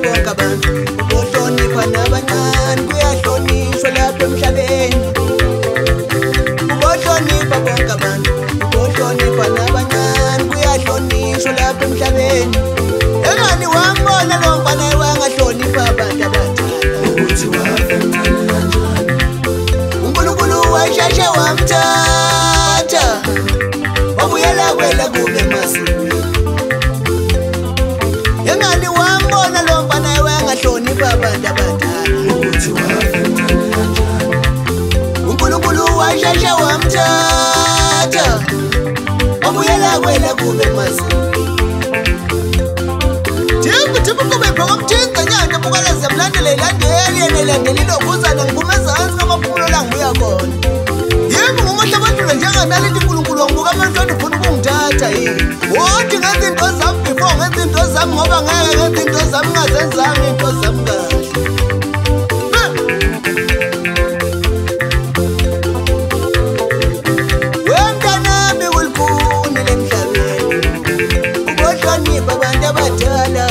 bonke abantu ukuhlonipha nabancane kuyahlonishwa lapha emhlabeni ukuhlonipha bonke abantu ukuhlonipha nabancane kuyahlonishwa lapha emhlabeni engani wambona lo mfana wangahlonipha abantu abadala ukuthi wafe mncane kanjani uNkulunkulu washeshe wamthatha wabuyela kwela kube masikweni engani wambona lo mfana wangahlonipha abantu abadala ukuthi wafe mncane kanjani uNkulunkulu washeshe wamthatha wabuyela kwela kube masikweni Tipu kube phomthinga nyanda bukaleze mlandele ilandele ilokuzana ngibumezansi ngamaphumulo la ngibuya khona yimi ngumuhle abantwana njenganalithi uNkulunkulu wangibuka amantwana ufuna ukungithatha yini wothi ngenza into zami before ngenza into zami ngoba ngeke ngenza into zami ngazenzanga into zami kahle wemntanami ulifunile emhlabeni ukuhlonipha abantu abadala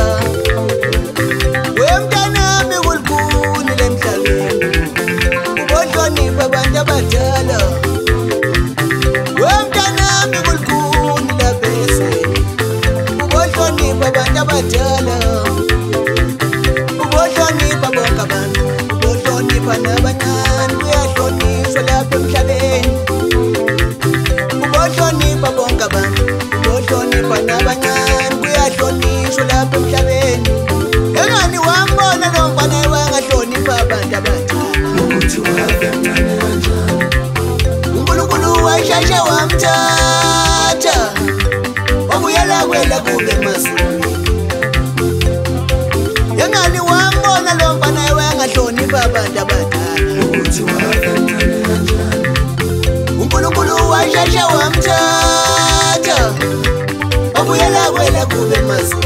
wemntanami ulifunile emhlabeni ukuhlonipha abantu abadala wemntanami ulifunile abeseni ukuhlonipha abantu abadala ukuhlonipha bonke abantu ukuhlonipha nabancane kuyahlonishwa lapha emhlabeni ukuhlonipha bonke abantu ukuhlonipha nabancane kuyahlonishwa lapha emhlabeni engani wambona lo mfana wangahlonipha abantu abadala ukuthi wafe mncane kanjani uNkulunkulu washeshe wamthatha wabuyela kwela kube masikweni engani wambona lo mfana wangahlonipha abantu abadala ukuthi wafe mncane kanjani uNkulunkulu washeshe wamthatha wabuyela kwela kube masikweni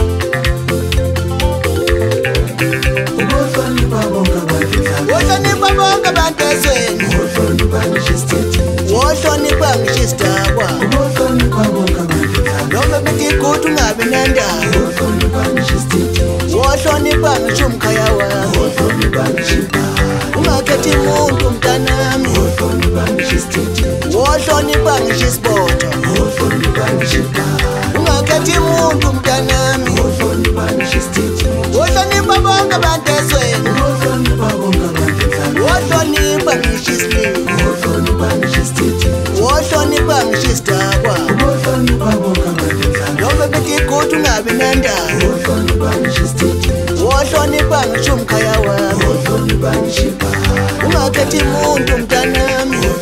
ukuhlonipha bonke abantu wohlonipha bonke abantu ezweni ukuhlonipha ngisho isithethe wohlonipha ngisho isidakwa ukuhlonipha bonke abantu noma bethi igudu ungabi nandaba ukuhlonipha ngisho isithethe wohlonipha ngisho umkhaya wakho ukuhlonipha ngisho impahla ungakhethi umuntu mntanami ukuhlonipha ngisho isithethe wohlonipha ngisho isibotho ukuhlonipha ngisho impahla ungakhethi umuntu mntanami ukuhlonipha ngisho isithethe wohlonipha bonke abantu ezweni ukuhlonipha bonke abantu wohlonipha ngisho isililo ukuhlonipha ngisho isithethe wohlonipha ngisho isidakwa ukuhlonipha bonke abantu noma bethi igudu ungabi nandaba ukuhlonipha ngisho isithethe wohlonipha ngisho umkhaya wakho ukuhlonipha ngisho impahla ungakhethi umuntu mntanami